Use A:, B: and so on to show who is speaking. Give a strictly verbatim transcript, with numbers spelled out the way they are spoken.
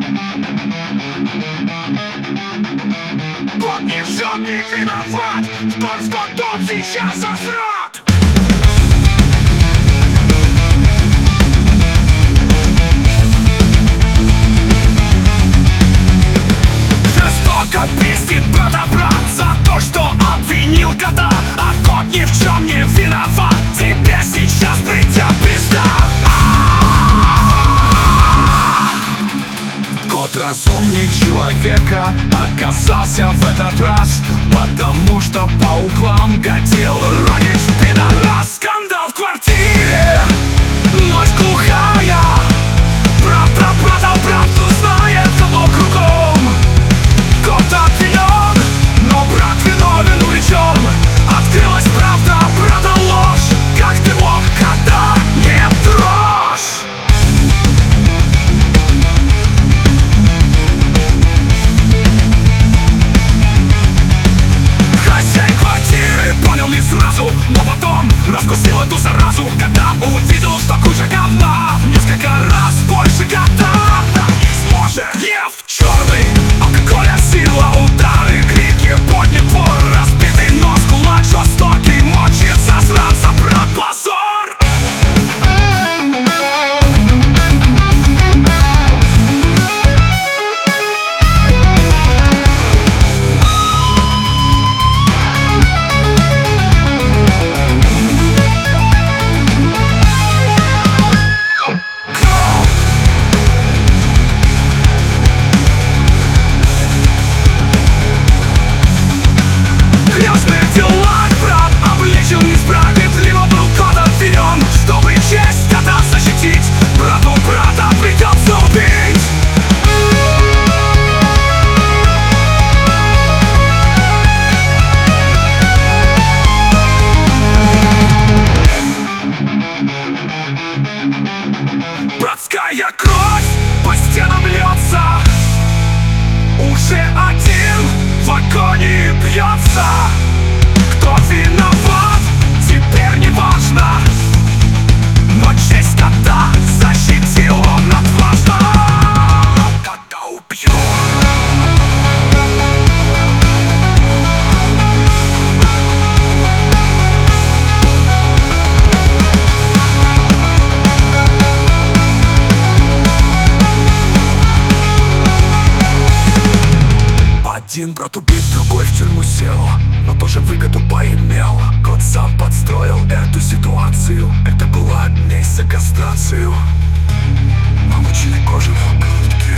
A: Тот ни в чем не виноват, тот, что тот сейчас сожрет. Жестоко пиздит брата-брат за то, что обвинил кота. А кот ни в чем не виноват, тебе сейчас придет пизда. Кот разумнее человека оказался в этот раз, потому что по углам гадил ронить пидорас. Скандал в квартире, ночь глухая, брат про брата правду знает, кто кругом. Кот обвинен, но брат виновен, увлечен. Открылась правда, брата ложь. Как ты мог, когда не дрожь? Хозяин квартиры понял не сразу, но потом раскусил эту заразу, когда увидел, что куча говна несколько раз больше кота. Не сможет, ев черный алкоголя, сила, удары, крики, поднят двор, разбитый нос, кулак жестокий, мочит засранца, брат, позор. Братская кровь по стенам льется, уже один в агонии бьется. Кто виноват, теперь не важно, но честь кота защитил он отважно. Кота убьет. Один брат убит, другой в тюрьму сел, но тоже выгоду поимел. Кот сам подстроил эту ситуацию, это была месть за кастрацию. Намочили кожу в куртке.